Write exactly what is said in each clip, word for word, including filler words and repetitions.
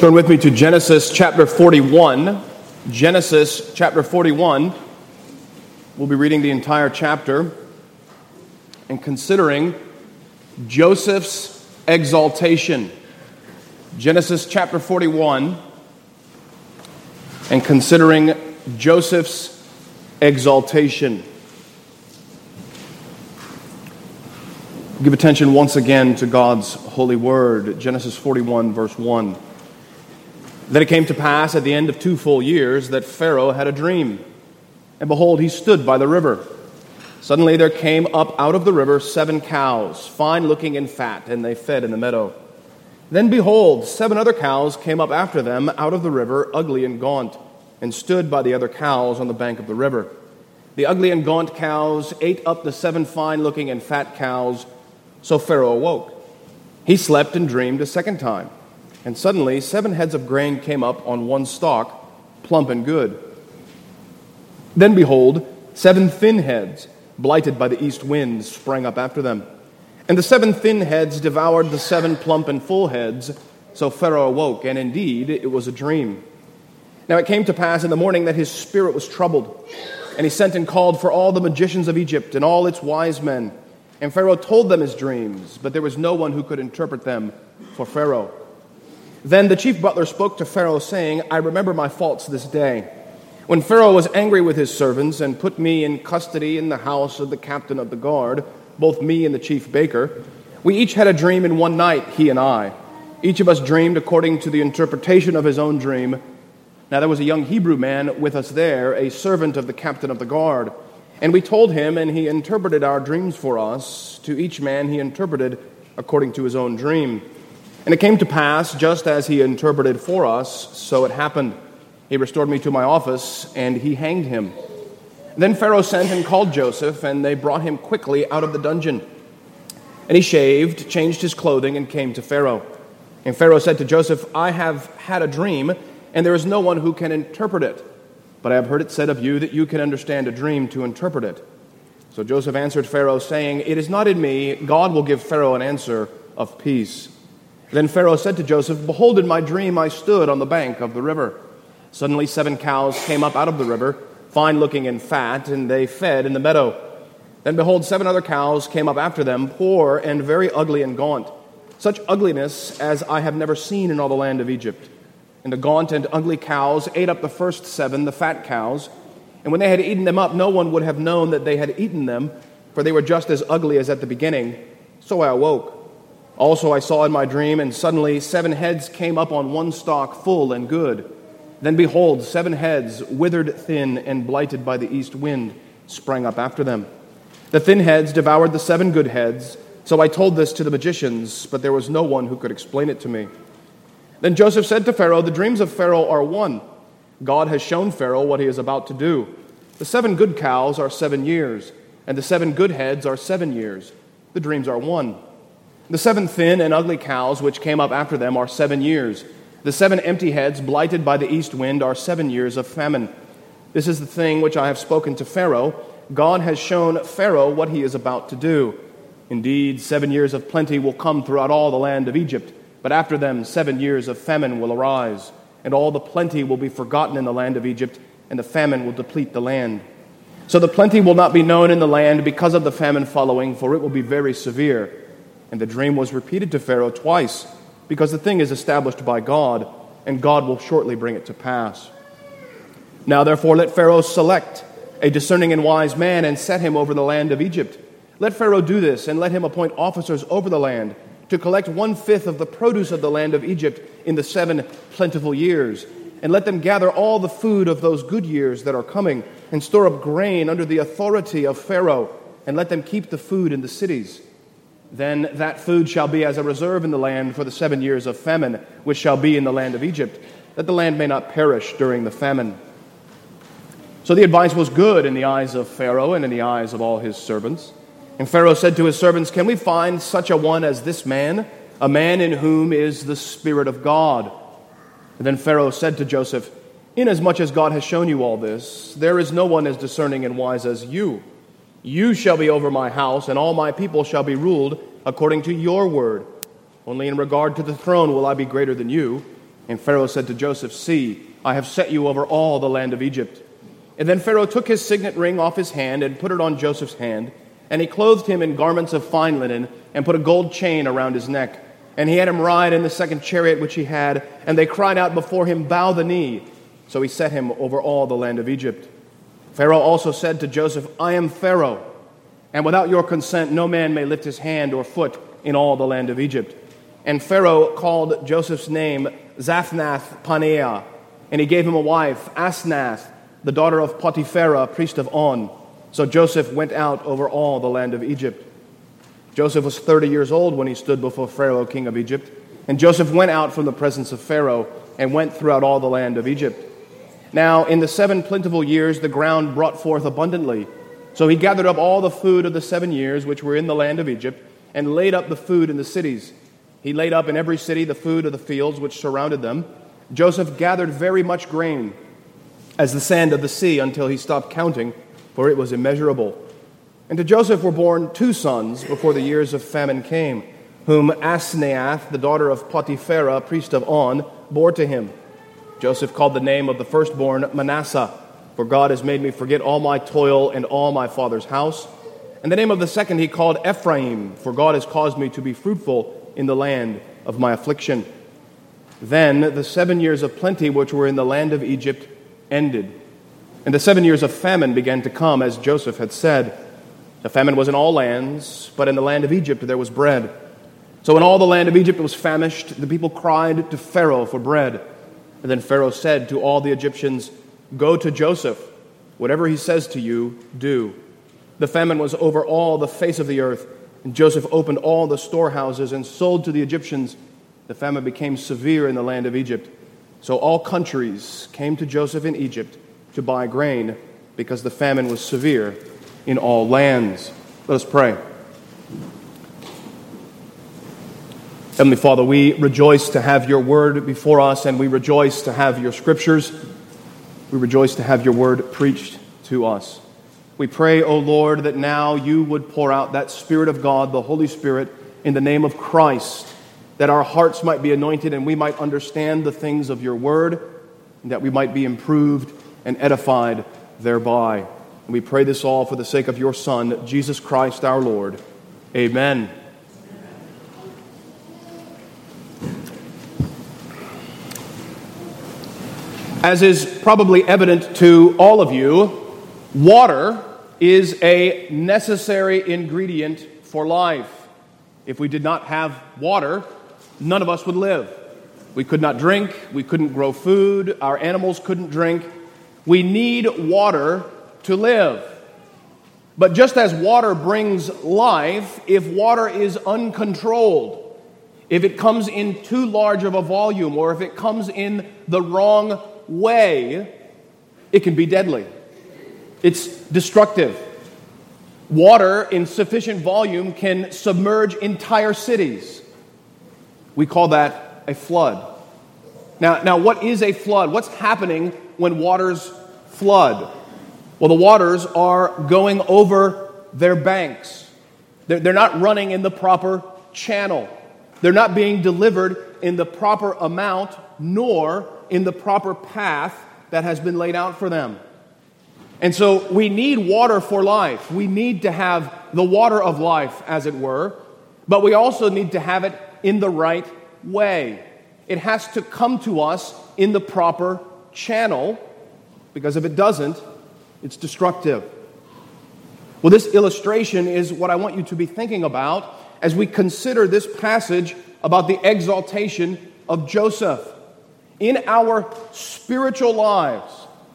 Turn with me to Genesis chapter forty-one. Genesis chapter forty-one. We'll be reading the entire chapter and considering Joseph's exaltation. Genesis chapter forty-one and considering Joseph's exaltation. Give attention once again to God's holy word. Genesis forty-one, verse one. Then it came to pass at the end of two full years that Pharaoh had a dream. And behold, he stood by the river. Suddenly there came up out of the river seven cows, fine-looking and fat, and they fed in the meadow. Then behold, seven other cows came up after them out of the river, ugly and gaunt, and stood by the other cows on the bank of the river. The ugly and gaunt cows ate up the seven fine-looking and fat cows. So Pharaoh awoke. He slept and dreamed a second time. And suddenly seven heads of grain came up on one stalk, plump and good. Then behold, seven thin heads, blighted by the east wind, sprang up after them. And the seven thin heads devoured the seven plump and full heads. So Pharaoh awoke, and indeed it was a dream. Now it came to pass in the morning that his spirit was troubled, and he sent and called for all the magicians of Egypt and all its wise men. And Pharaoh told them his dreams, but there was no one who could interpret them for Pharaoh. Then the chief butler spoke to Pharaoh, saying, I remember my faults this day, when Pharaoh was angry with his servants and put me in custody in the house of the captain of the guard, both me and the chief baker. We each had a dream in one night, he and I. Each of us dreamed according to the interpretation of his own dream. Now there was a young Hebrew man with us there, a servant of the captain of the guard. And we told him, and he interpreted our dreams for us. To each man he interpreted according to his own dream. And it came to pass, just as he interpreted for us, so it happened. He restored me to my office, and he hanged him. Then Pharaoh sent and called Joseph, and they brought him quickly out of the dungeon. And he shaved, changed his clothing, and came to Pharaoh. And Pharaoh said to Joseph, I have had a dream, and there is no one who can interpret it. But I have heard it said of you that you can understand a dream to interpret it. So Joseph answered Pharaoh, saying, It is not in me. God will give Pharaoh an answer of peace. Then Pharaoh said to Joseph, Behold, in my dream I stood on the bank of the river. Suddenly seven cows came up out of the river, fine-looking and fat, and they fed in the meadow. Then behold, seven other cows came up after them, poor and very ugly and gaunt, such ugliness as I have never seen in all the land of Egypt. And the gaunt and ugly cows ate up the first seven, the fat cows. And when they had eaten them up, no one would have known that they had eaten them, for they were just as ugly as at the beginning. So I awoke. Also I saw in my dream, and suddenly seven heads came up on one stalk, full and good. Then behold, seven heads, withered thin and blighted by the east wind, sprang up after them. The thin heads devoured the seven good heads. So I told this to the magicians, but there was no one who could explain it to me. Then Joseph said to Pharaoh, The dreams of Pharaoh are one. God has shown Pharaoh what he is about to do. The seven good cows are seven years, and the seven good heads are seven years. The dreams are one. The seven thin and ugly cows which came up after them are seven years. The seven empty heads, blighted by the east wind, are seven years of famine. This is the thing which I have spoken to Pharaoh. God has shown Pharaoh what he is about to do. Indeed, seven years of plenty will come throughout all the land of Egypt, but after them seven years of famine will arise, and all the plenty will be forgotten in the land of Egypt, and the famine will deplete the land. So the plenty will not be known in the land because of the famine following, for it will be very severe. And the dream was repeated to Pharaoh twice, because the thing is established by God, and God will shortly bring it to pass. Now therefore let Pharaoh select a discerning and wise man, and set him over the land of Egypt. Let Pharaoh do this, and let him appoint officers over the land, to collect one-fifth of the produce of the land of Egypt in the seven plentiful years. And let them gather all the food of those good years that are coming, and store up grain under the authority of Pharaoh, and let them keep the food in the cities. Then that food shall be as a reserve in the land for the seven years of famine, which shall be in the land of Egypt, that the land may not perish during the famine. So the advice was good in the eyes of Pharaoh and in the eyes of all his servants. And Pharaoh said to his servants, Can we find such a one as this man, a man in whom is the Spirit of God? And then Pharaoh said to Joseph, Inasmuch as God has shown you all this, there is no one as discerning and wise as you. You shall be over my house, and all my people shall be ruled according to your word. Only in regard to the throne will I be greater than you, And Pharaoh said to Joseph, "See, I have set you over all the land of Egypt." And then Pharaoh took his signet ring off his hand and put it on Joseph's hand, and he clothed him in garments of fine linen and put a gold chain around his neck. And he had him ride in the second chariot which he had, and they cried out before him, "Bow the knee." So he set him over all the land of Egypt. Pharaoh also said to Joseph, "I am Pharaoh, and without your consent no man may lift his hand or foot in all the land of Egypt." And Pharaoh called Joseph's name Zaphnath-Paneah, and he gave him a wife, Asnath, the daughter of Potipharah, priest of On. So Joseph went out over all the land of Egypt. Joseph was thirty years old when he stood before Pharaoh, king of Egypt. And Joseph went out from the presence of Pharaoh and went throughout all the land of Egypt. Now in the seven plentiful years the ground brought forth abundantly. So he gathered up all the food of the seven years which were in the land of Egypt, and laid up the food in the cities. He laid up in every city the food of the fields which surrounded them. Joseph gathered very much grain, as the sand of the sea, until he stopped counting, for it was immeasurable. And to Joseph were born two sons before the years of famine came, whom Asnath, the daughter of Potipharah, priest of On, bore to him. Joseph called the name of the firstborn Manasseh, for God has made me forget all my toil and all my father's house. And the name of the second he called Ephraim, for God has caused me to be fruitful in the land of my affliction. Then the seven years of plenty which were in the land of Egypt ended, and the seven years of famine began to come, as Joseph had said. The famine was in all lands, but in the land of Egypt there was bread. So when all the land of Egypt was famished, the people cried to Pharaoh for bread. And then Pharaoh said to all the Egyptians, "Go to Joseph. Whatever he says to you, do." The famine was over all the face of the earth, and Joseph opened all the storehouses and sold to the Egyptians. The famine became severe in the land of Egypt. So all countries came to Joseph in Egypt to buy grain, because the famine was severe in all lands. Let us pray. Heavenly Father, we rejoice to have your word before us, and we rejoice to have your scriptures. We rejoice to have your word preached to us. We pray, O Lord, that now you would pour out that Spirit of God, the Holy Spirit, in the name of Christ, that our hearts might be anointed and we might understand the things of your word, and that we might be improved and edified thereby. And we pray this all for the sake of your Son, Jesus Christ our Lord. Amen. As is probably evident to all of you, water is a necessary ingredient for life. If we did not have water, none of us would live. We could not drink, we couldn't grow food, our animals couldn't drink. We need water to live. But just as water brings life, if water is uncontrolled, if it comes in too large of a volume, or if it comes in the wrong way, it can be deadly. It's destructive. Water in sufficient volume can submerge entire cities. We call that a flood. Now, now, what is a flood? What's happening when waters flood? Well, the waters are going over their banks. They're, they're not running in the proper channel. They're not being delivered in the proper amount, nor in the proper path that has been laid out for them. And so we need water for life. We need to have the water of life, as it were, but we also need to have it in the right way. It has to come to us in the proper channel, because if it doesn't, it's destructive. Well, this illustration is what I want you to be thinking about as we consider this passage about the exaltation of Joseph. In our spiritual lives,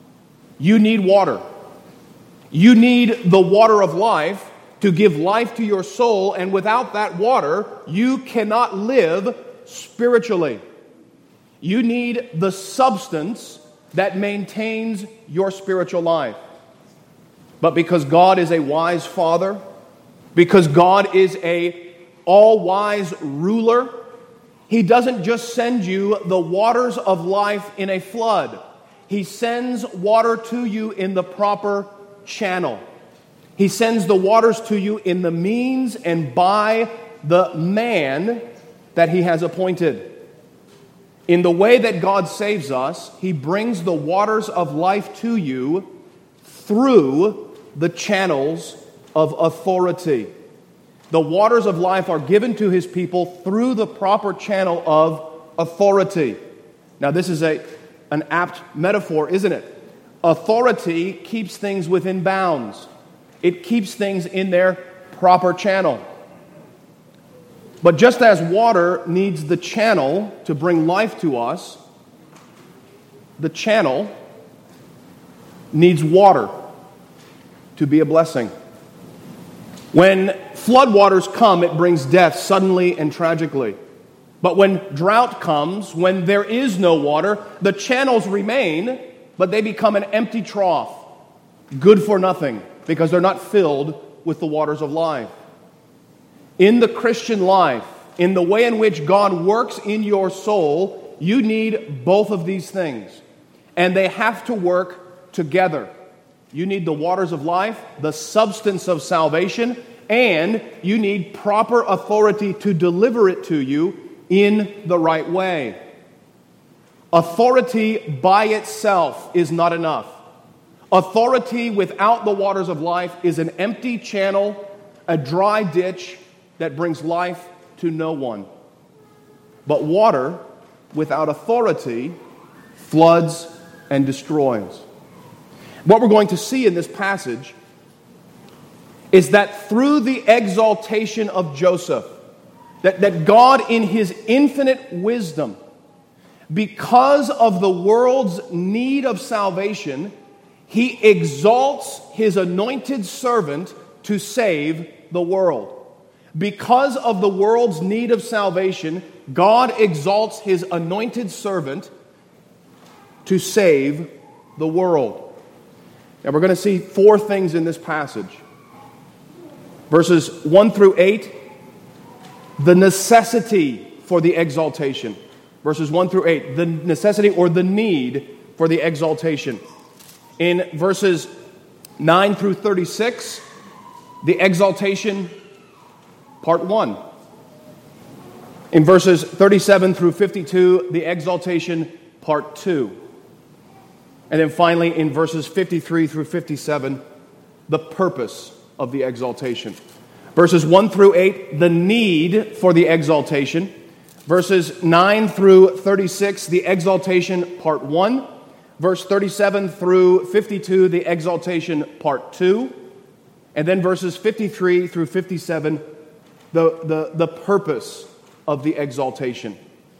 you need water. You need the water of life to give life to your soul, and without that water, you cannot live spiritually. You need the substance that maintains your spiritual life. But because God is a wise Father, because God is a all-wise ruler, He doesn't just send you the waters of life in a flood. He sends water to you in the proper channel. He sends the waters to you in the means and by the man that He has appointed. In the way that God saves us, He brings the waters of life to you through the channels of authority. The waters of life are given to His people through the proper channel of authority. Now, this is a, an apt metaphor, isn't it? Authority keeps things within bounds. It keeps things in their proper channel. But just as water needs the channel to bring life to us, the channel needs water to be a blessing. When floodwaters come, it brings death suddenly and tragically. But when drought comes, when there is no water, the channels remain, but they become an empty trough, good for nothing, because they're not filled with the waters of life. In the Christian life, in the way in which God works in your soul, you need both of these things. And they have to work together. You need the waters of life, the substance of salvation, and you need proper authority to deliver it to you in the right way. Authority by itself is not enough. Authority without the waters of life is an empty channel, a dry ditch that brings life to no one. But water without authority floods and destroys. What we're going to see in this passage is that through the exaltation of Joseph, that, that God in His infinite wisdom, because of the world's need of salvation, He exalts His anointed servant to save the world. Because of the world's need of salvation, God exalts His anointed servant to save the world. Now we're going to see four things in this passage. Verses one through eight, the necessity for the exaltation. Verses one through eight, the necessity or the need for the exaltation. In verses nine through thirty-six, the exaltation, part one. In verses thirty-seven through fifty-two, the exaltation, part two. And then finally, in verses fifty-three through fifty-seven, the purpose of the exaltation. Verses one through eight, the need for the exaltation. Verses nine through thirty-six, the exaltation, part one. Verse thirty-seven through fifty-two, the exaltation, part two. And then verses fifty-three through fifty-seven, the, the, the purpose of the exaltation.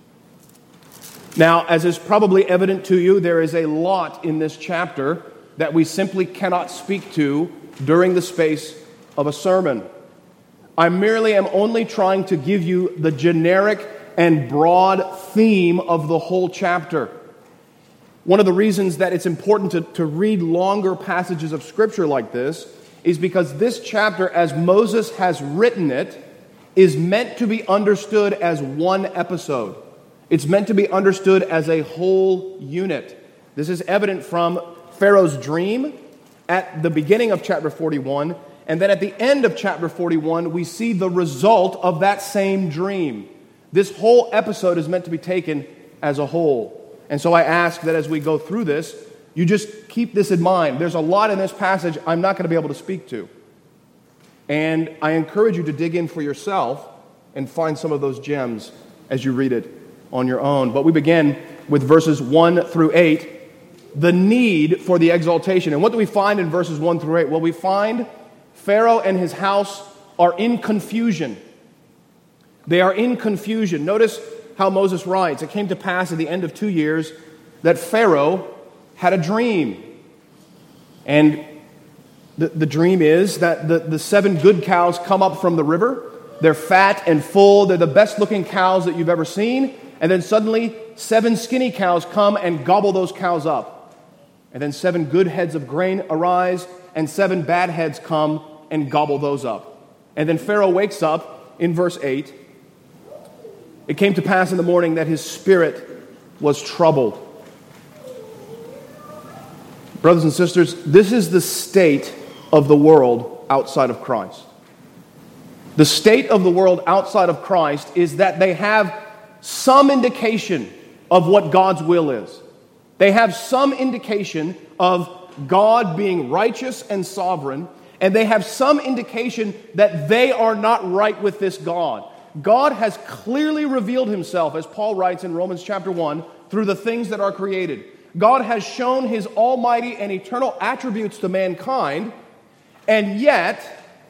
Now, as is probably evident to you, there is a lot in this chapter that we simply cannot speak to during the space of a sermon. I merely am only trying to give you the generic and broad theme of the whole chapter. One of the reasons that it's important to, to read longer passages of Scripture like this is because this chapter, as Moses has written it, is meant to be understood as one episode. It's meant to be understood as a whole unit. This is evident from Pharaoh's dream at the beginning of chapter forty-one, and then at the end of chapter forty-one, we see the result of that same dream. This whole episode is meant to be taken as a whole. And so I ask that as we go through this, you just keep this in mind. There's a lot in this passage I'm not going to be able to speak to. And I encourage you to dig in for yourself and find some of those gems as you read it on your own. But we begin with verses one through eight, the need for the exaltation. And what do we find in verses one through eight? Well, we find Pharaoh and his house are in confusion. They are in confusion. Notice how Moses writes, it came to pass at the end of two years that Pharaoh had a dream. And the, the dream is that the, the seven good cows come up from the river. They're fat and full. They're the best looking cows that you've ever seen. And then suddenly, seven skinny cows come and gobble those cows up. And then seven good heads of grain arise, and seven bad heads come and gobble those up. And then Pharaoh wakes up in verse eight. It came to pass in the morning that his spirit was troubled. Brothers and sisters, this is the state of the world outside of Christ. The state of the world outside of Christ is that they have some indication of what God's will is. They have some indication of God being righteous and sovereign, and they have some indication that they are not right with this God. God has clearly revealed himself, as Paul writes in Romans chapter one, through the things that are created. God has shown his almighty and eternal attributes to mankind, and yet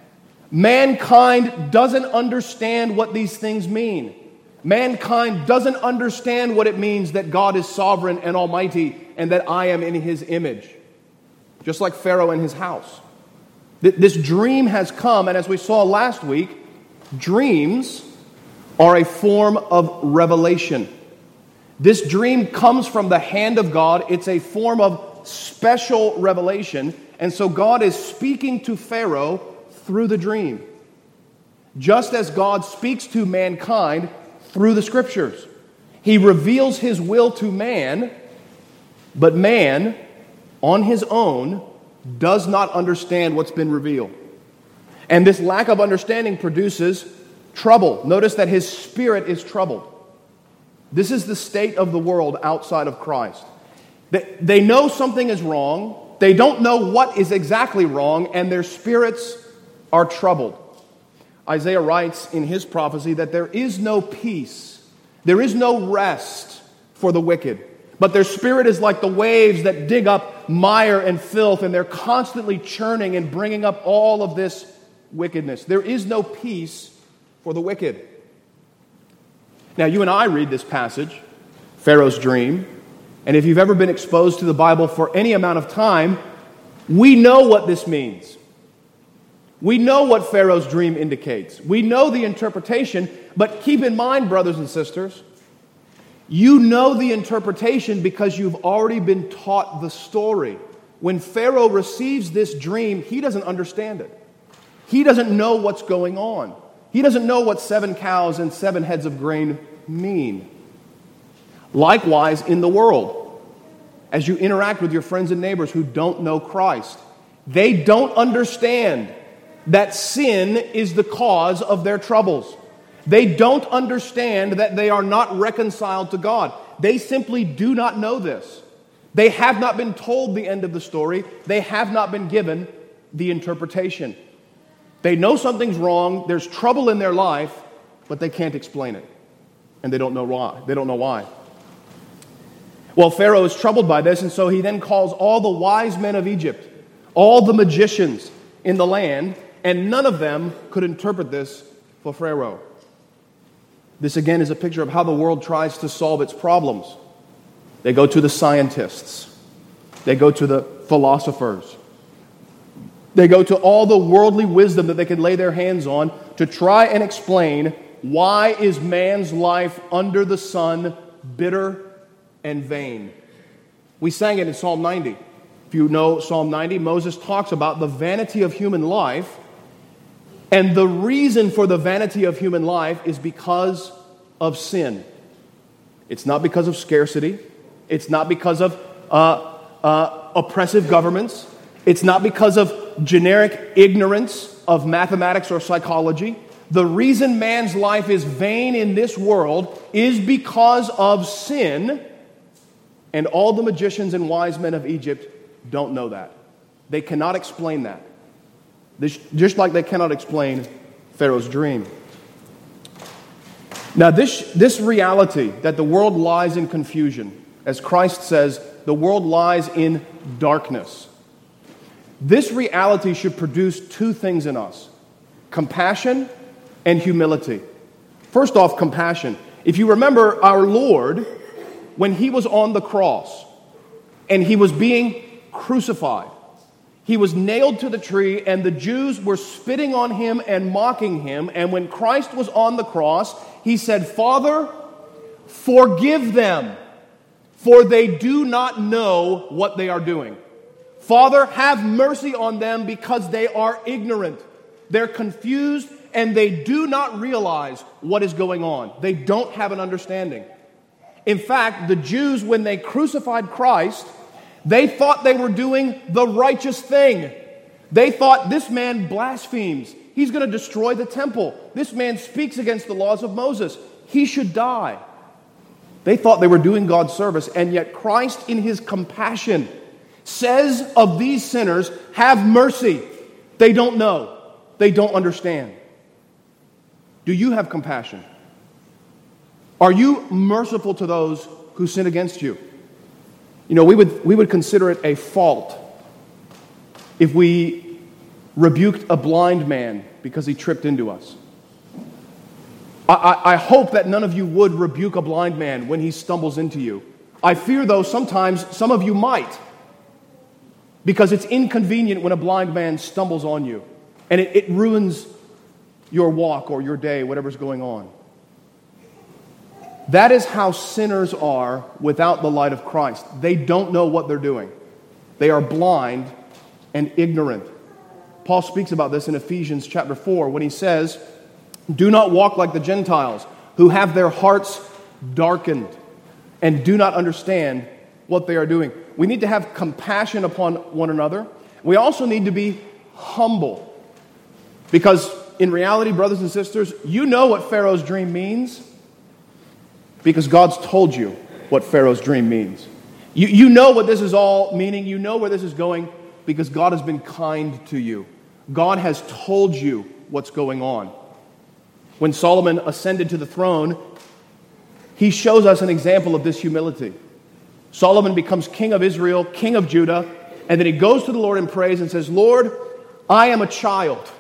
mankind doesn't understand what these things mean. Mankind doesn't understand what it means that God is sovereign and almighty and that I am in his image. Just like Pharaoh and his house. This dream has come, and as we saw last week, dreams are a form of revelation. This dream comes from the hand of God. It's a form of special revelation, and so God is speaking to Pharaoh through the dream. Just as God speaks to mankind through the Scriptures. He reveals his will to man, but man, on his own, does not understand what's been revealed. And this lack of understanding produces trouble. Notice that his spirit is troubled. This is the state of the world outside of Christ. They, they know something is wrong. They don't know what is exactly wrong, and their spirits are troubled. Isaiah writes in his prophecy that there is no peace, there is no rest for the wicked. But their spirit is like the waves that dig up mire and filth, and they're constantly churning and bringing up all of this wickedness. There is no peace for the wicked. Now, you and I read this passage, Pharaoh's dream, and if you've ever been exposed to the Bible for any amount of time, we know what this means. We know what Pharaoh's dream indicates. We know the interpretation, but keep in mind, brothers and sisters, you know the interpretation because you've already been taught the story. When Pharaoh receives this dream, he doesn't understand it. He doesn't know what's going on. He doesn't know what seven cows and seven heads of grain mean. Likewise, in the world, as you interact with your friends and neighbors who don't know Christ, they don't understand that sin is the cause of their troubles. They don't understand that they are not reconciled to God. They simply do not know this. They have not been told the end of the story. They have not been given the interpretation. They know something's wrong. There's trouble in their life, but they can't explain it. And they don't know why. They don't know why. Well, Pharaoh is troubled by this, and so he then calls all the wise men of Egypt, all the magicians in the land, and none of them could interpret this for Pharaoh. This again is a picture of how the world tries to solve its problems. They go to the scientists. They go to the philosophers. They go to all the worldly wisdom that they can lay their hands on to try and explain why is man's life under the sun bitter and vain. We sang it in Psalm ninety. If you know Psalm ninety, Moses talks about the vanity of human life. And the reason for the vanity of human life is because of sin. It's not because of scarcity. It's not because of uh, uh, oppressive governments. It's not because of generic ignorance of mathematics or psychology. The reason man's life is vain in this world is because of sin. And all the magicians and wise men of Egypt don't know that. They cannot explain that. This, just like they cannot explain Pharaoh's dream. Now, this, this reality that the world lies in confusion, as Christ says, the world lies in darkness. This reality should produce two things in us: compassion and humility. First off, compassion. If you remember our Lord, when he was on the cross and he was being crucified, he was nailed to the tree, and the Jews were spitting on him and mocking him. And when Christ was on the cross, he said, "Father, forgive them, for they do not know what they are doing." Father, have mercy on them because they are ignorant. They're confused, and they do not realize what is going on. They don't have an understanding. In fact, the Jews, when they crucified Christ, they thought they were doing the righteous thing. They thought, this man blasphemes. He's going to destroy the temple. This man speaks against the laws of Moses. He should die. They thought they were doing God's service, and yet Christ, in his compassion, says of these sinners, have mercy. They don't know. They don't understand. Do you have compassion? Are you merciful to those who sin against you? You know, we would, we would consider it a fault if we rebuked a blind man because he tripped into us. I, I, I hope that none of you would rebuke a blind man when he stumbles into you. I fear, though, sometimes some of you might, because it's inconvenient when a blind man stumbles on you, and it, it ruins your walk or your day, whatever's going on. That is how sinners are without the light of Christ. They don't know what they're doing. They are blind and ignorant. Paul speaks about this in Ephesians chapter four when he says, do not walk like the Gentiles who have their hearts darkened and do not understand what they are doing. We need to have compassion upon one another. We also need to be humble. Because in reality, brothers and sisters, you know what Pharaoh's dream means because God's told you what Pharaoh's dream means. You, you know what this is all meaning. You know where this is going because God has been kind to you. God has told you what's going on. When Solomon ascended to the throne, he shows us an example of this humility. Solomon becomes king of Israel, king of Judah, and then he goes to the Lord in praise and says, Lord, I am a child.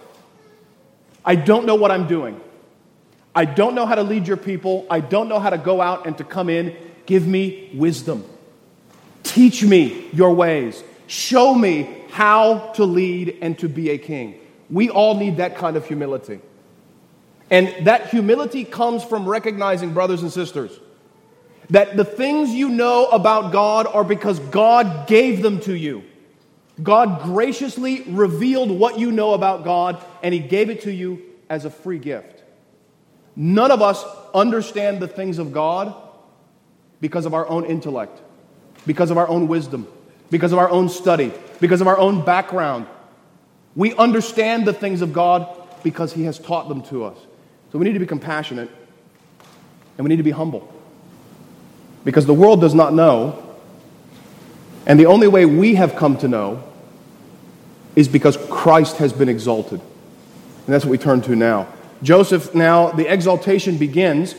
I don't know what I'm doing. I don't know how to lead your people. I don't know how to go out and to come in. Give me wisdom. Teach me your ways. Show me how to lead and to be a king. We all need that kind of humility. And that humility comes from recognizing, brothers and sisters, that the things you know about God are because God gave them to you. God graciously revealed what you know about God, and He gave it to you as a free gift. None of us understand the things of God because of our own intellect, because of our own wisdom, because of our own study, because of our own background. We understand the things of God because He has taught them to us. So we need to be compassionate, and we need to be humble. Because the world does not know, and the only way we have come to know is because Christ has been exalted. And that's what we turn to now. Joseph, now, the exaltation begins.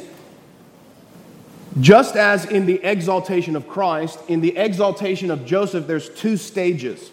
Just as in the exaltation of Christ, in the exaltation of Joseph, there's two stages.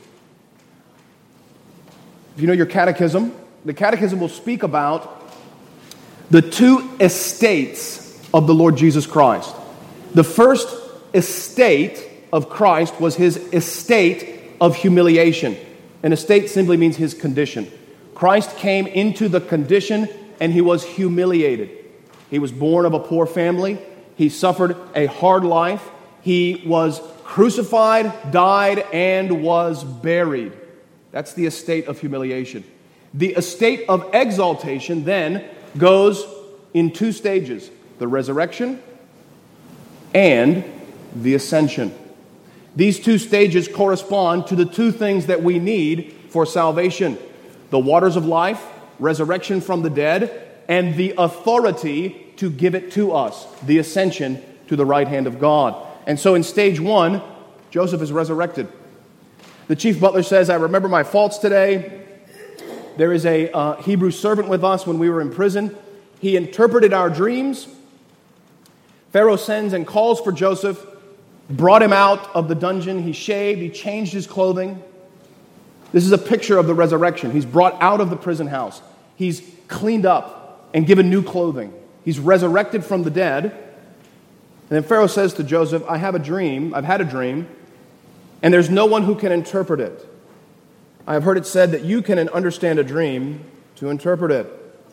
If you know your catechism, the catechism will speak about the two estates of the Lord Jesus Christ. The first estate of Christ was His estate of humiliation. An estate simply means His condition. Christ came into the condition and He was humiliated. He was born of a poor family. He suffered a hard life. He was crucified, died, and was buried. That's the estate of humiliation. The estate of exaltation then goes in two stages: the resurrection and the ascension. These two stages correspond to the two things that we need for salvation: the waters of life, resurrection from the dead, and the authority to give it to us, the ascension to the right hand of God. And so in stage one, Joseph is resurrected. The chief butler says, I remember my faults today. There is a uh, Hebrew servant with us when we were in prison. He interpreted our dreams. Pharaoh sends and calls for Joseph, brought him out of the dungeon. He shaved, he changed his clothing. This is a picture of the resurrection. He's brought out of the prison house. He's cleaned up and given new clothing. He's resurrected from the dead. And then Pharaoh says to Joseph, I have a dream, I've had a dream, and there's no one who can interpret it. I have heard it said that you can understand a dream to interpret it.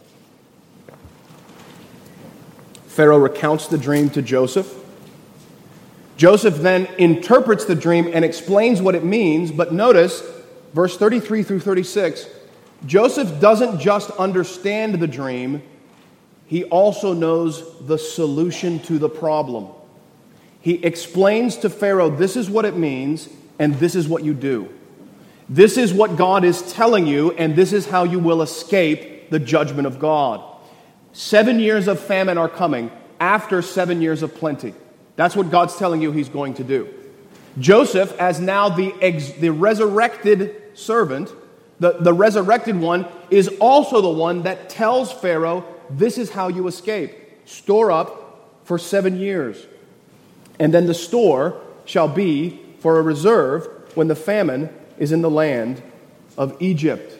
Pharaoh recounts the dream to Joseph. Joseph then interprets the dream and explains what it means, but notice, verse thirty-three through thirty-six, Joseph doesn't just understand the dream, he also knows the solution to the problem. He explains to Pharaoh, this is what it means, and this is what you do. This is what God is telling you, and this is how you will escape the judgment of God. Seven years of famine are coming after seven years of plenty. That's what God's telling you he's going to do. Joseph, as now the, ex, the resurrected servant, the, the resurrected one, is also the one that tells Pharaoh, this is how you escape. Store up for seven years. And then the store shall be for a reserve when the famine is in the land of Egypt.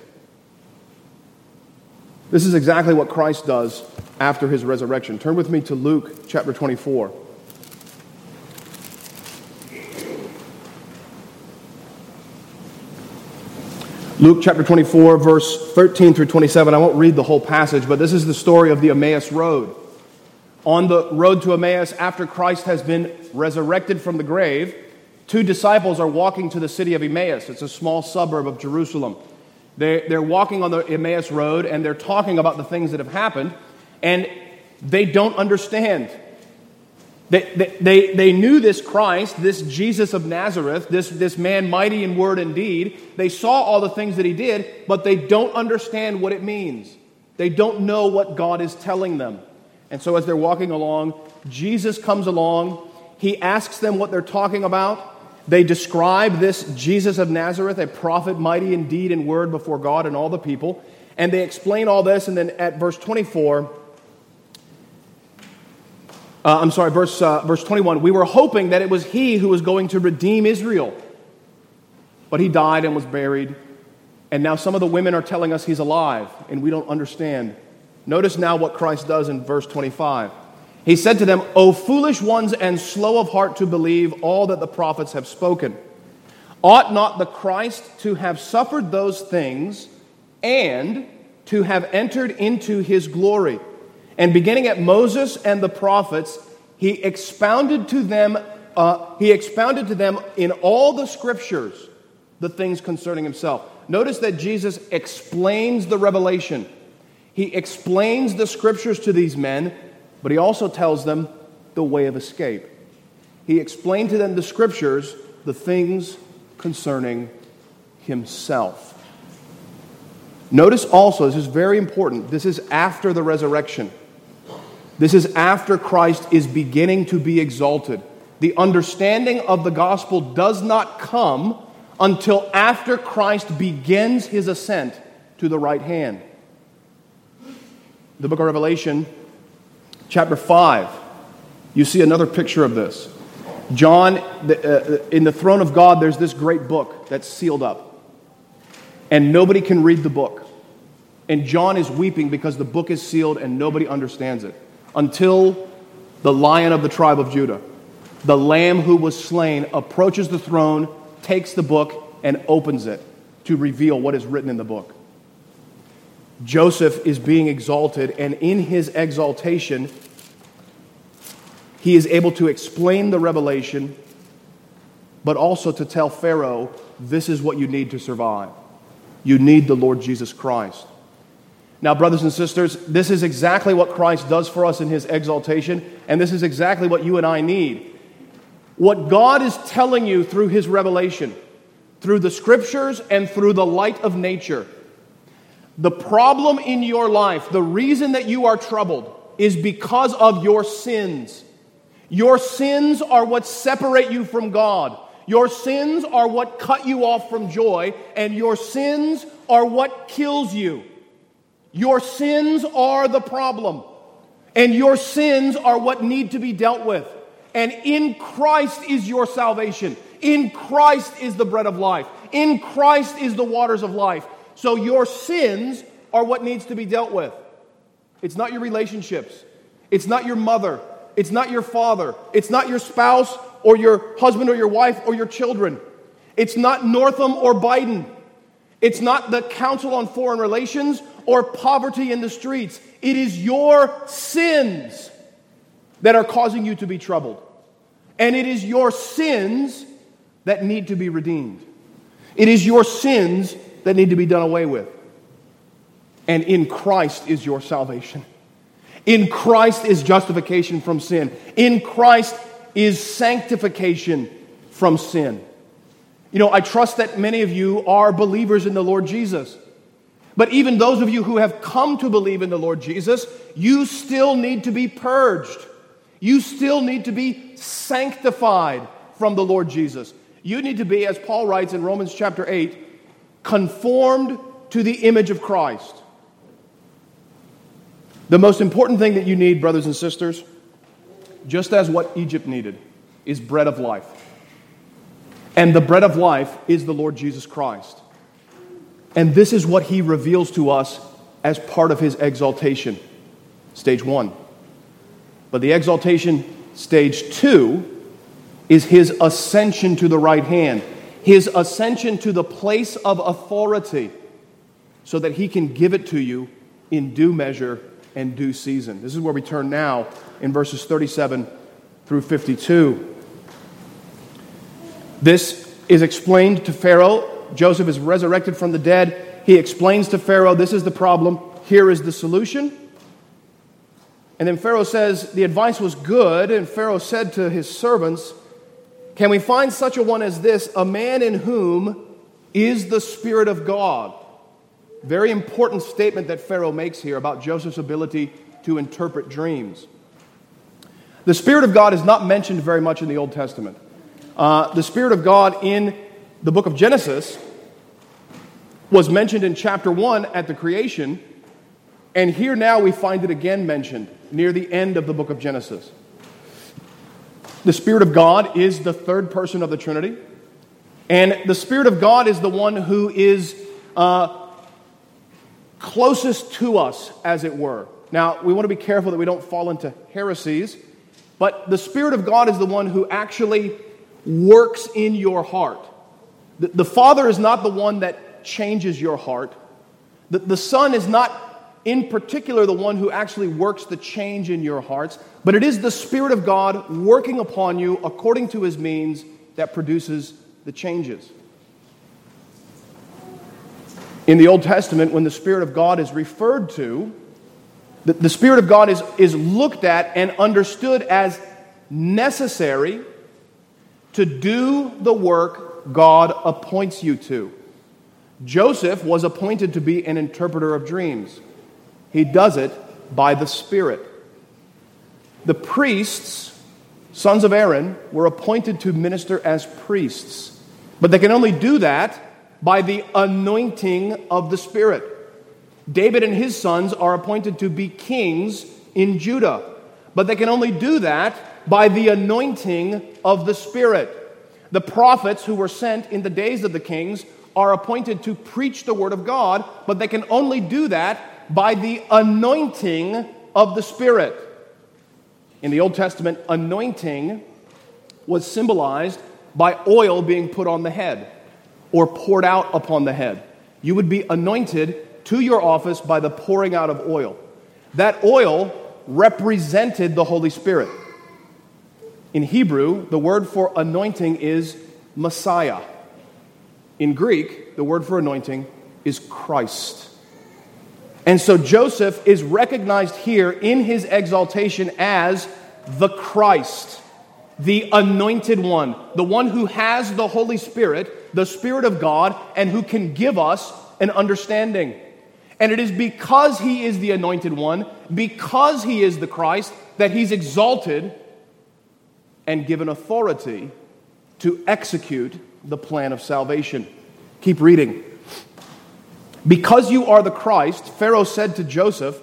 This is exactly what Christ does after his resurrection. Turn with me to Luke chapter twenty-four. Luke chapter twenty-four, verse thirteen through twenty-seven. I won't read the whole passage, but this is the story of the Emmaus Road. On the road to Emmaus, after Christ has been resurrected from the grave, two disciples are walking to the city of Emmaus. It's a small suburb of Jerusalem. They, they're walking on the Emmaus Road, and they're talking about the things that have happened, and they don't understand. They, they, they, they knew this Christ, this Jesus of Nazareth, this, this man mighty in word and deed. They saw all the things that he did, but they don't understand what it means. They don't know what God is telling them. And so as they're walking along, Jesus comes along. He asks them what they're talking about. They describe this Jesus of Nazareth, a prophet mighty in deed and word before God and all the people. And they explain all this, and then at verse twenty-four... Uh, I'm sorry, verse uh, verse twenty-one. We were hoping that it was he who was going to redeem Israel. But he died and was buried. And now some of the women are telling us he's alive, and we don't understand. Notice now what Christ does in verse twenty-five. He said to them, O foolish ones and slow of heart to believe all that the prophets have spoken. Ought not the Christ to have suffered those things and to have entered into his glory? And beginning at Moses and the prophets, he expounded to them, uh, he expounded to them in all the scriptures the things concerning himself. Notice that Jesus explains the revelation. He explains the scriptures to these men, but he also tells them the way of escape. He explained to them the scriptures, the things concerning himself. Notice also, this is very important, this is after the resurrection. This is after Christ is beginning to be exalted. The understanding of the gospel does not come until after Christ begins his ascent to the right hand. The book of Revelation, chapter five, you see another picture of this. John, the, uh, in the throne of God, there's this great book that's sealed up. And nobody can read the book. And John is weeping because the book is sealed and nobody understands it. Until the Lion of the tribe of Judah, the Lamb who was slain, approaches the throne, takes the book, and opens it to reveal what is written in the book. Joseph is being exalted, and in his exaltation, he is able to explain the revelation, but also to tell Pharaoh, this is what you need to survive. You need the Lord Jesus Christ. Now, brothers and sisters, this is exactly what Christ does for us in his exaltation, and this is exactly what you and I need. What God is telling you through his revelation, through the scriptures and through the light of nature, the problem in your life, the reason that you are troubled, is because of your sins. Your sins are what separate you from God. Your sins are what cut you off from joy, and your sins are what kills you. Your sins are the problem, and your sins are what need to be dealt with. And in Christ is your salvation. In Christ is the bread of life. In Christ is the waters of life. So your sins are what needs to be dealt with. It's not your relationships. It's not your mother. It's not your father. It's not your spouse or your husband or your wife or your children. It's not Northam or Biden. It's not the Council on Foreign Relations or poverty in the streets. It is your sins that are causing you to be troubled. And it is your sins that need to be redeemed. It is your sins that need to be done away with. And in Christ is your salvation. In Christ is justification from sin. In Christ is sanctification from sin. You know, I trust that many of you are believers in the Lord Jesus. But even those of you who have come to believe in the Lord Jesus, you still need to be purged. You still need to be sanctified from the Lord Jesus. You need to be, as Paul writes in Romans chapter eight, conformed to the image of Christ. The most important thing that you need, brothers and sisters, just as what Egypt needed, is bread of life. And the bread of life is the Lord Jesus Christ. And this is what he reveals to us as part of his exaltation. Stage one. But the exaltation, stage two, is his ascension to the right hand. His ascension to the place of authority so that he can give it to you in due measure and due season. This is where we turn now in verses thirty-seven through fifty-two. This is explained to Pharaoh. Joseph is resurrected from the dead. He explains to Pharaoh, this is the problem, here is the solution. And then Pharaoh says, the advice was good, and Pharaoh said to his servants, can we find such a one as this, a man in whom is the Spirit of God? Very important statement that Pharaoh makes here about Joseph's ability to interpret dreams. The Spirit of God is not mentioned very much in the Old Testament. Uh, the Spirit of God in the book of Genesis was mentioned in chapter one at the creation, and here now we find it again mentioned near the end of the book of Genesis. The Spirit of God is the third person of the Trinity, and the Spirit of God is the one who is uh, closest to us, as it were. Now, we want to be careful that we don't fall into heresies, but the Spirit of God is the one who actually works in your heart. The, the Father is not the one that changes your heart. The, the Son is not in particular the one who actually works the change in your hearts, but it is the Spirit of God working upon you according to his means that produces the changes. In the Old Testament, when the Spirit of God is referred to, the, the Spirit of God is, is looked at and understood as necessary to do the work God appoints you to. Joseph was appointed to be an interpreter of dreams. He does it by the Spirit. The priests, sons of Aaron, were appointed to minister as priests, but they can only do that by the anointing of the Spirit. David and his sons are appointed to be kings in Judah, but they can only do that by the anointing of the Spirit. The prophets who were sent in the days of the kings are appointed to preach the word of God, but they can only do that by the anointing of the Spirit. In the Old Testament, anointing was symbolized by oil being put on the head or poured out upon the head. You would be anointed to your office by the pouring out of oil. That oil represented the Holy Spirit. In Hebrew, the word for anointing is Messiah. In Greek, the word for anointing is Christ. And so Joseph is recognized here in his exaltation as the Christ, the anointed one, the one who has the Holy Spirit, the Spirit of God, and who can give us an understanding. And it is because he is the anointed one, because he is the Christ, that he's exalted and given authority to execute the plan of salvation. Keep reading. Because you are the Christ, Pharaoh said to Joseph,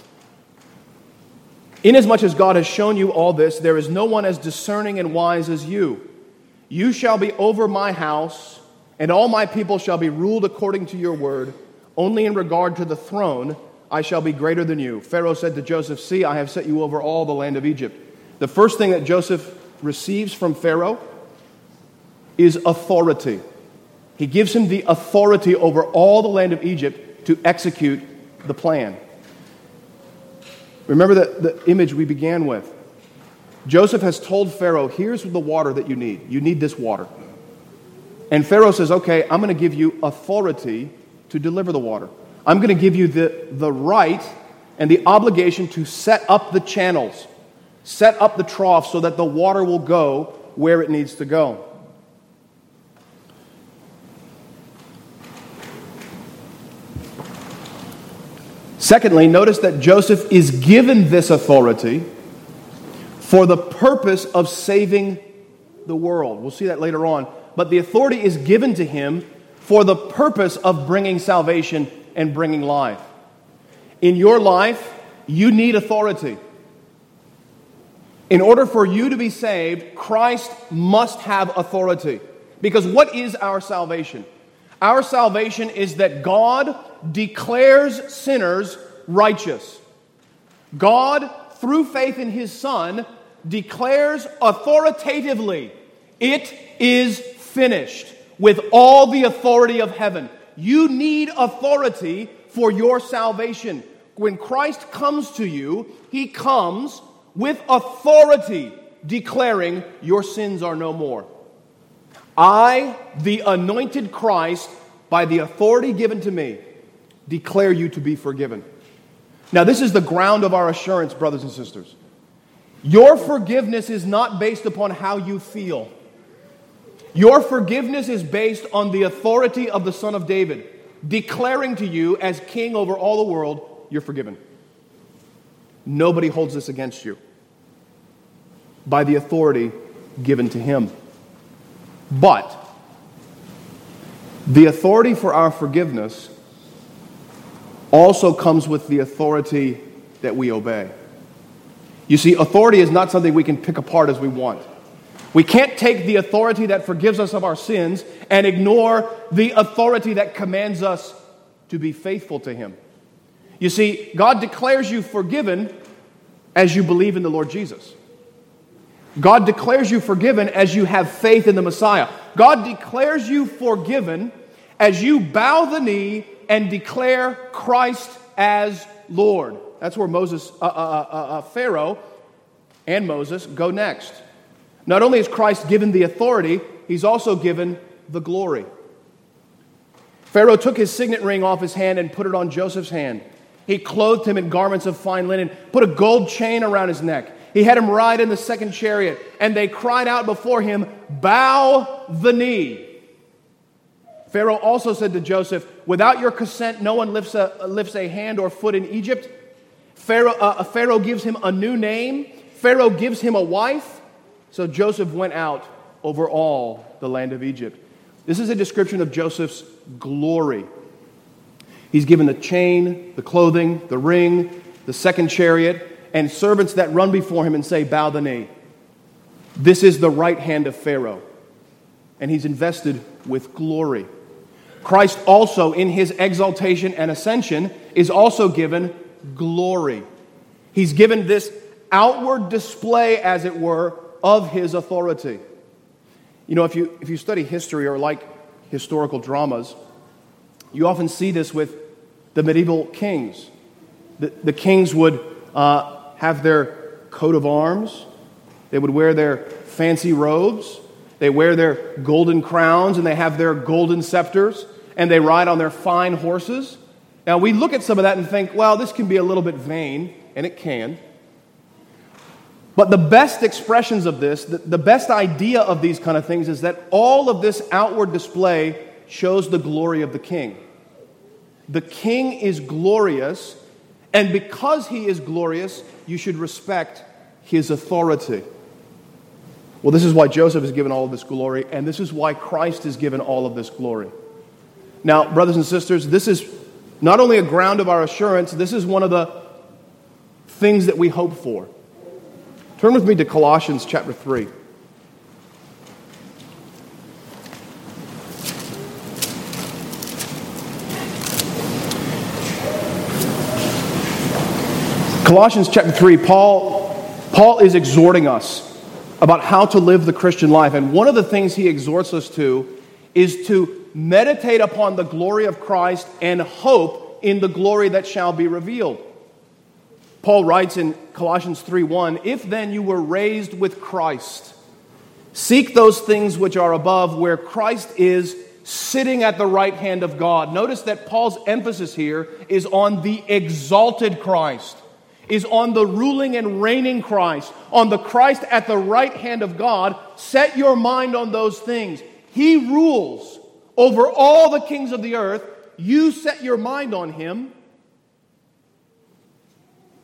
inasmuch as God has shown you all this, there is no one as discerning and wise as you. You shall be over my house, and all my people shall be ruled according to your word. Only in regard to the throne, I shall be greater than you. Pharaoh said to Joseph, see, I have set you over all the land of Egypt. The first thing that Joseph receives from Pharaoh is authority. He gives him the authority over all the land of Egypt to execute the plan. Remember the, the image we began with. Joseph has told Pharaoh, here's the water that you need. You need this water. And Pharaoh says, okay, I'm going to give you authority to deliver the water. I'm going to give you the, the right and the obligation to set up the channels, set up the trough so that the water will go where it needs to go. Secondly, notice that Joseph is given this authority for the purpose of saving the world. We'll see that later on. But the authority is given to him for the purpose of bringing salvation and bringing life. In your life, you need authority. In order for you to be saved, Christ must have authority. Because what is our salvation? Our salvation is that God declares sinners righteous. God, through faith in His Son, declares authoritatively, it is finished, with all the authority of heaven. You need authority for your salvation. When Christ comes to you, He comes with authority, declaring your sins are no more. I, the anointed Christ, by the authority given to me, declare you to be forgiven. Now, this is the ground of our assurance, brothers and sisters. Your forgiveness is not based upon how you feel. Your forgiveness is based on the authority of the Son of David, declaring to you as king over all the world, you're forgiven. Nobody holds this against you by the authority given to him. But the authority for our forgiveness also comes with the authority that we obey. You see, authority is not something we can pick apart as we want. We can't take the authority that forgives us of our sins and ignore the authority that commands us to be faithful to Him. You see, God declares you forgiven as you believe in the Lord Jesus. God declares you forgiven as you have faith in the Messiah. God declares you forgiven as you bow the knee and declare Christ as Lord. That's where Moses, uh, uh, uh, uh, Pharaoh and Moses go next. Not only is Christ given the authority, He's also given the glory. Pharaoh took his signet ring off his hand and put it on Joseph's hand. He clothed him in garments of fine linen, put a gold chain around his neck. He had him ride in the second chariot, and they cried out before him, "Bow the knee." Pharaoh also said to Joseph, "Without your consent, no one lifts a, lifts a hand or foot in Egypt." Pharaoh, uh, Pharaoh gives him a new name. Pharaoh gives him a wife. So Joseph went out over all the land of Egypt. This is a description of Joseph's glory. He's given the chain, the clothing, the ring, the second chariot, and servants that run before him and say, "Bow the knee." This is the right hand of Pharaoh, and he's invested with glory. Christ also, in his exaltation and ascension, is also given glory. He's given this outward display, as it were, of his authority. You know, if you if you study history or like historical dramas, you often see this with the medieval kings. The, the kings would uh, have their coat of arms. They would wear their fancy robes. They wear their golden crowns, and they have their golden scepters, and they ride on their fine horses. Now, we look at some of that and think, well, this can be a little bit vain, and it can. But the best expressions of this, the, the best idea of these kind of things is that all of this outward display shows the glory of the king. The king is glorious, and because he is glorious, you should respect his authority. Well, this is why Joseph is given all of this glory, and this is why Christ is given all of this glory. Now, brothers and sisters, this is not only a ground of our assurance, this is one of the things that we hope for. Turn with me to Colossians chapter three. Colossians chapter three, Paul, Paul is exhorting us about how to live the Christian life. And one of the things he exhorts us to is to meditate upon the glory of Christ and hope in the glory that shall be revealed. Paul writes in Colossians three one, "If then you were raised with Christ, seek those things which are above, where Christ is sitting at the right hand of God." Notice that Paul's emphasis here is on the exalted Christ, is on the ruling and reigning Christ, on the Christ at the right hand of God. Set your mind on those things. He rules over all the kings of the earth. You set your mind on him.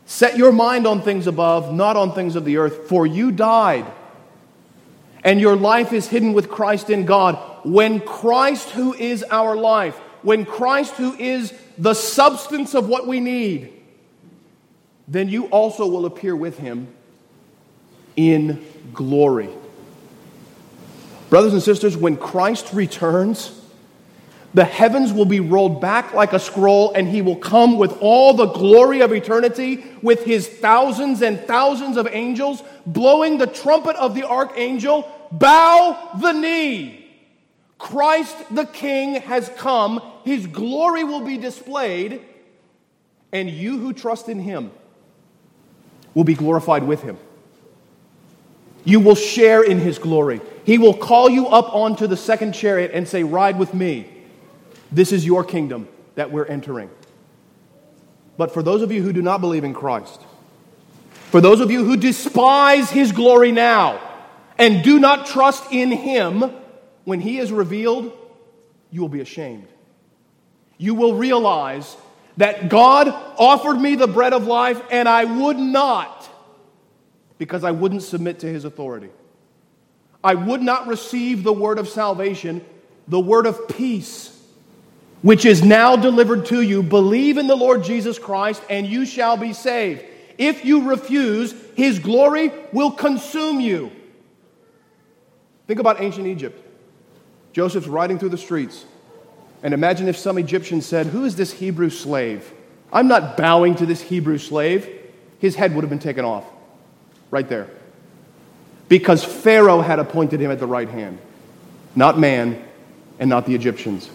Set your mind on things above, not on things of the earth, for you died, and your life is hidden with Christ in God. When Christ, who is our life, when Christ, who is the substance of what we need, then you also will appear with him in glory. Brothers and sisters, when Christ returns, the heavens will be rolled back like a scroll, and he will come with all the glory of eternity, with his thousands and thousands of angels, blowing the trumpet of the archangel. Bow the knee. Christ the King has come. His glory will be displayed, and you who trust in him will be glorified with him. You will share in his glory. He will call you up onto the second chariot and say, "Ride with me. This is your kingdom that we're entering." But for those of you who do not believe in Christ, for those of you who despise his glory now and do not trust in him, when he is revealed, you will be ashamed. You will realize that God offered me the bread of life and I would not, because I wouldn't submit to his authority. I would not receive the word of salvation, the word of peace, which is now delivered to you. Believe in the Lord Jesus Christ, and you shall be saved. If you refuse, his glory will consume you. Think about ancient Egypt. Joseph's riding through the streets. And imagine if some Egyptian said, "Who is this Hebrew slave? I'm not bowing to this Hebrew slave." His head would have been taken off. Right there. Because Pharaoh had appointed him at the right hand. Not man, and not the Egyptians.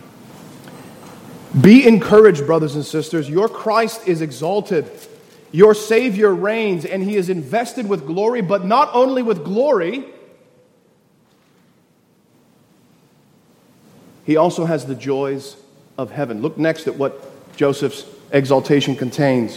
Be encouraged, brothers and sisters. Your Christ is exalted. Your Savior reigns, and he is invested with glory, but not only with glory, he also has the joys of heaven. Look next at what Joseph's exaltation contains.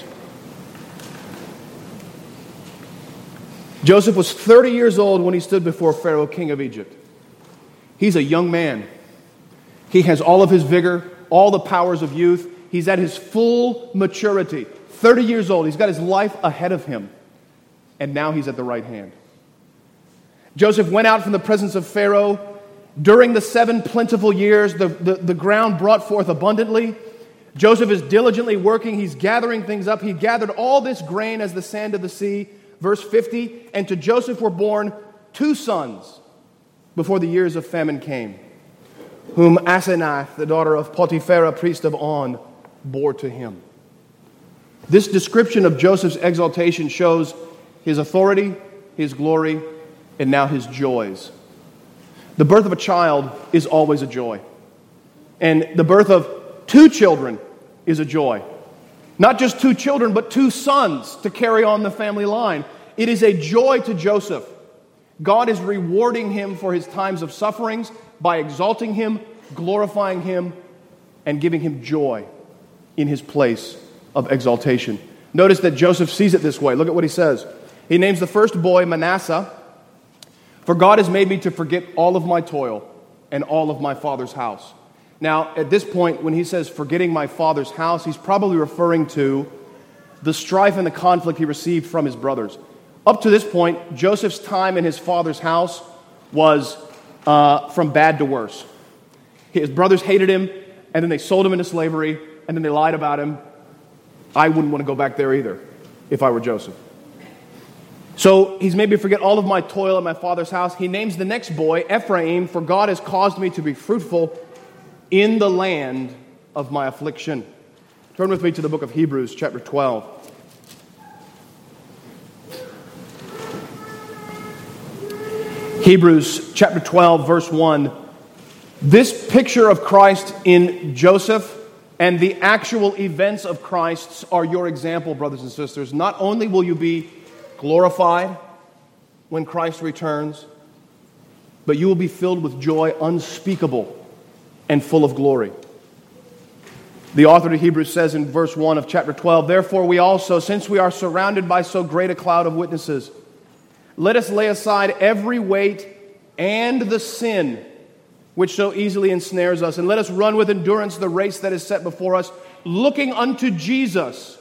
Joseph was thirty years old when he stood before Pharaoh, king of Egypt. He's a young man. He has all of his vigor, all the powers of youth. He's at his full maturity. thirty years old. He's got his life ahead of him. And now he's at the right hand. Joseph went out from the presence of Pharaoh. During the seven plentiful years, the, the, the ground brought forth abundantly. Joseph is diligently working. He's gathering things up. He gathered all this grain as the sand of the sea. Verse fifty, and to Joseph were born two sons before the years of famine came, whom Asenath, the daughter of Potiphera, priest of On, bore to him. This description of Joseph's exaltation shows his authority, his glory, and now his joys. The birth of a child is always a joy. And the birth of two children is a joy. Not just two children, but two sons to carry on the family line. It is a joy to Joseph. God is rewarding him for his times of sufferings by exalting him, glorifying him, and giving him joy in his place of exaltation. Notice that Joseph sees it this way. Look at what he says. He names the first boy Manasseh, "For God has made me to forget all of my toil and all of my father's house." Now, at this point, when he says forgetting my father's house, he's probably referring to the strife and the conflict he received from his brothers. Up to this point, Joseph's time in his father's house was uh, from bad to worse. His brothers hated him, and then they sold him into slavery, and then they lied about him. I wouldn't want to go back there either if I were Joseph. So he's made me forget all of my toil at my father's house. He names the next boy Ephraim, "For God has caused me to be fruitful in the land of my affliction." Turn with me to the book of Hebrews, chapter twelve. Hebrews chapter twelve, verse one. This picture of Christ in Joseph and the actual events of Christ are your example, brothers and sisters. Not only will you be glorified when Christ returns, but you will be filled with joy unspeakable and full of glory. The author to Hebrews says in verse one of chapter twelve, "Therefore we also, since we are surrounded by so great a cloud of witnesses, let us lay aside every weight and the sin which so easily ensnares us, and let us run with endurance the race that is set before us, looking unto Jesus,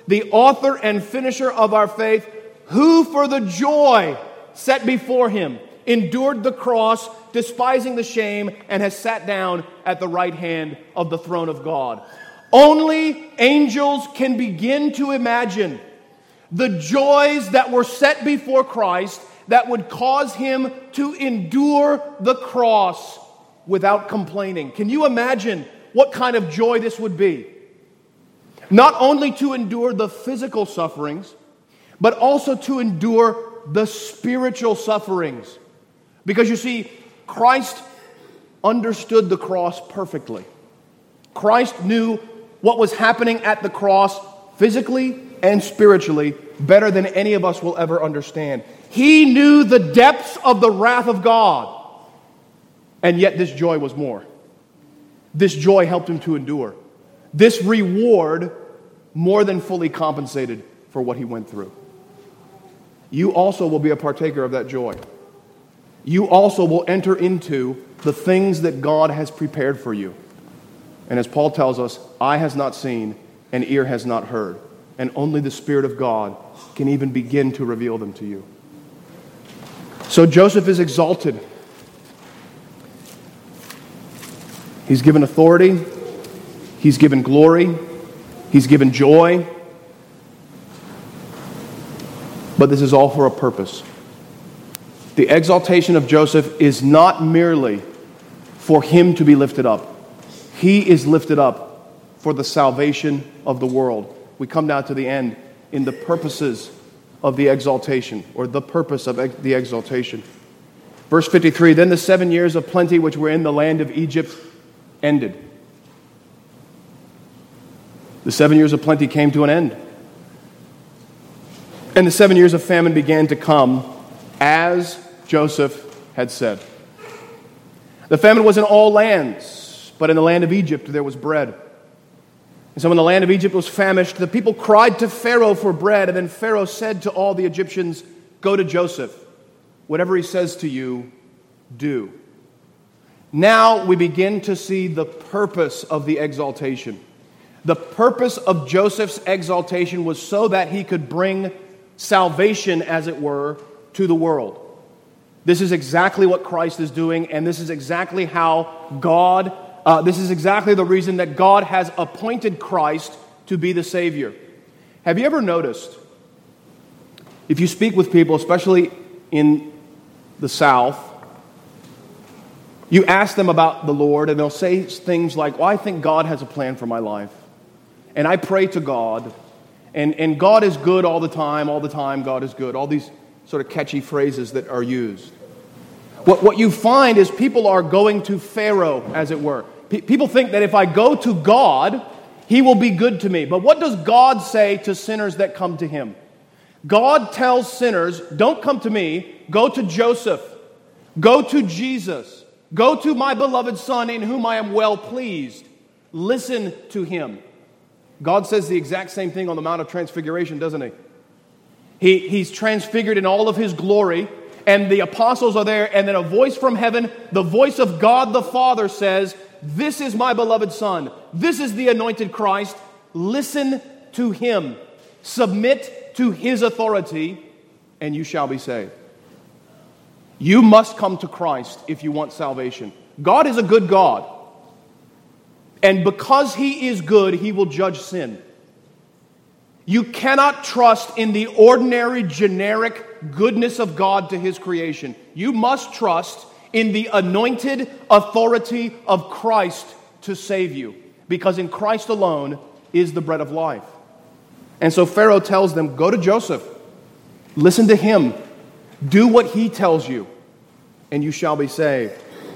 the author and finisher of our faith, who for the joy set before him endured the cross, despising the shame, and has sat down at the right hand of the throne of God. Only angels can begin to imagine the joys that were set before Christ that would cause him to endure the cross without complaining. Can you imagine what kind of joy this would be? Not only to endure the physical sufferings, but also to endure the spiritual sufferings. Because you see, Christ understood the cross perfectly. Christ knew what was happening at the cross physically and spiritually better than any of us will ever understand. He knew the depths of the wrath of God. And yet this joy was more. This joy helped him to endure. This reward more than fully compensated for what he went through. You also will be a partaker of that joy. You also will enter into the things that God has prepared for you. And as Paul tells us, eye has not seen and ear has not heard. And only the Spirit of God can even begin to reveal them to you. So Joseph is exalted. He's given authority. He's given glory. He's given joy. But this is all for a purpose. The exaltation of Joseph is not merely for him to be lifted up. He is lifted up for the salvation of the world. We come now to the end in the purposes of the exaltation, or the purpose of ex- the exaltation. Verse fifty-three, then the seven years of plenty which were in the land of Egypt ended. The seven years of plenty came to an end. And the seven years of famine began to come, as Joseph had said. The famine was in all lands, but in the land of Egypt there was bread. And so when the land of Egypt was famished, the people cried to Pharaoh for bread, and then Pharaoh said to all the Egyptians, go to Joseph. Whatever he says to you, do. Now we begin to see the purpose of the exaltation. The purpose of Joseph's exaltation was so that he could bring salvation, as it were, to the world. This is exactly what Christ is doing, and this is exactly how God, uh, this is exactly the reason that God has appointed Christ to be the Savior. Have you ever noticed, if you speak with people, especially in the South, you ask them about the Lord, and they'll say things like, well, I think God has a plan for my life, and I pray to God, and, and God is good all the time, all the time, God is good, all these sort of catchy phrases that are used. What, what you find is people are going to Pharaoh, as it were. P- people think that if I go to God, He will be good to me. But what does God say to sinners that come to Him? God tells sinners, don't come to me, go to Joseph, go to Jesus, go to my beloved Son in whom I am well pleased. Listen to Him. God says the exact same thing on the Mount of Transfiguration, doesn't He? He, he's transfigured in all of His glory, and the apostles are there, and then a voice from heaven, the voice of God the Father says, this is my beloved Son. This is the anointed Christ. Listen to Him. Submit to His authority, and you shall be saved. You must come to Christ if you want salvation. God is a good God, and because He is good, He will judge sin. You cannot trust in the ordinary, generic goodness of God to His creation. You must trust in the anointed authority of Christ to save you, because in Christ alone is the bread of life. And so Pharaoh tells them, go to Joseph, listen to him, do what he tells you, and you shall be saved.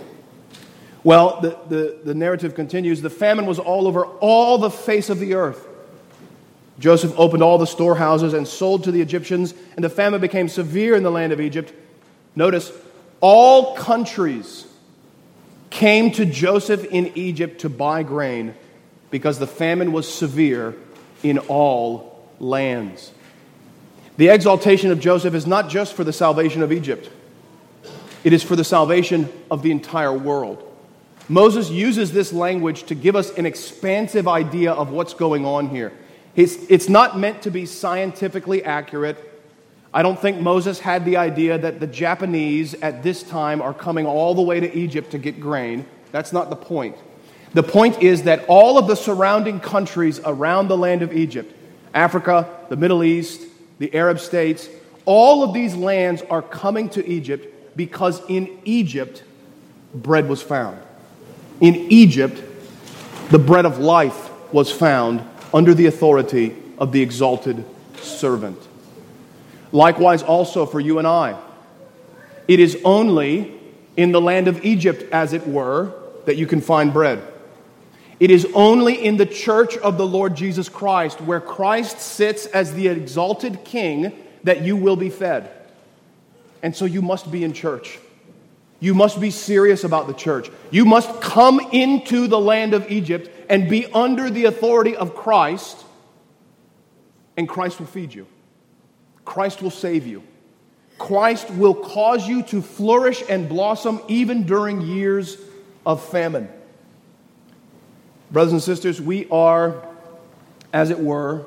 Well, the, the, the narrative continues. The famine was all over all the face of the earth. Joseph opened all the storehouses and sold to the Egyptians, and the famine became severe in the land of Egypt. Notice, all countries came to Joseph in Egypt to buy grain because the famine was severe in all lands. The exaltation of Joseph is not just for the salvation of Egypt. It is for the salvation of the entire world. Moses uses this language to give us an expansive idea of what's going on here. It's, it's not meant to be scientifically accurate. I don't think Moses had the idea that the Japanese at this time are coming all the way to Egypt to get grain. That's not the point. The point is that all of the surrounding countries around the land of Egypt, Africa, the Middle East, the Arab states, all of these lands are coming to Egypt because in Egypt, bread was found. In Egypt, the bread of life was found under the authority of the exalted servant. Likewise also for you and I. It is only in the land of Egypt, as it were, that you can find bread. It is only in the church of the Lord Jesus Christ, where Christ sits as the exalted King, that you will be fed. And so you must be in church. You must be serious about the church. You must come into the land of Egypt and be under the authority of Christ, and Christ will feed you. Christ will save you. Christ will cause you to flourish and blossom even during years of famine. Brothers and sisters, we are, as it were,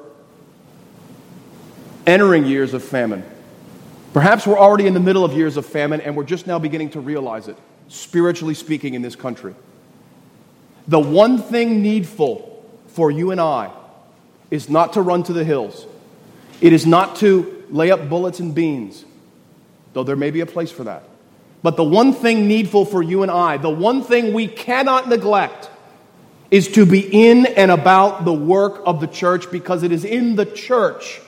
entering years of famine. Perhaps we're already in the middle of years of famine and we're just now beginning to realize it, spiritually speaking, in this country. The one thing needful for you and I is not to run to the hills. It is not to lay up bullets and beans, though there may be a place for that. But the one thing needful for you and I, the one thing we cannot neglect, is to be in and about the work of the church, because it is in the church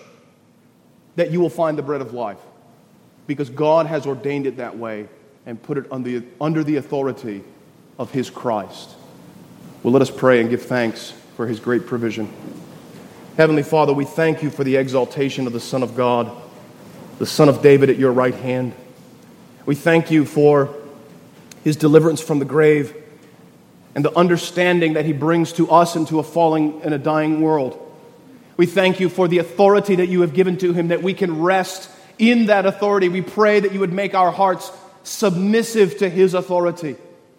that you will find the bread of life. Because God has ordained it that way and put it under, under the authority of His Christ. Well, let us pray and give thanks for His great provision. Heavenly Father, we thank You for the exaltation of the Son of God, the Son of David at Your right hand. We thank You for His deliverance from the grave and the understanding that He brings to us and to a falling and a dying world. We thank You for the authority that You have given to Him, that we can rest in that authority. We pray that You would make our hearts submissive to His authority.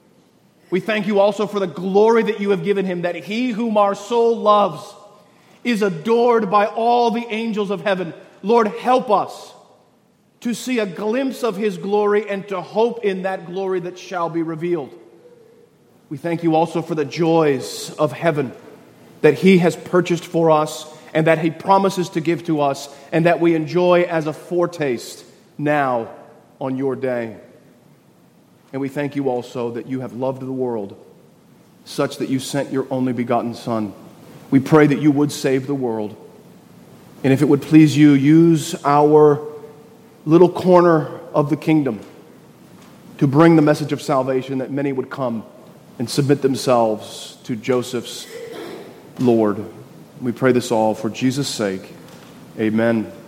We thank You also for the glory that You have given Him, that He whom our soul loves is adored by all the angels of heaven. Lord, help us to see a glimpse of His glory and to hope in that glory that shall be revealed. We thank You also for the joys of heaven that He has purchased for us and that He promises to give to us, and that we enjoy as a foretaste now on Your day. And we thank You also that You have loved the world such that You sent Your only begotten Son. We pray that You would save the world. And if it would please You, use our little corner of the kingdom to bring the message of salvation, that many would come and submit themselves to Joseph's Lord. We pray this all for Jesus' sake. Amen.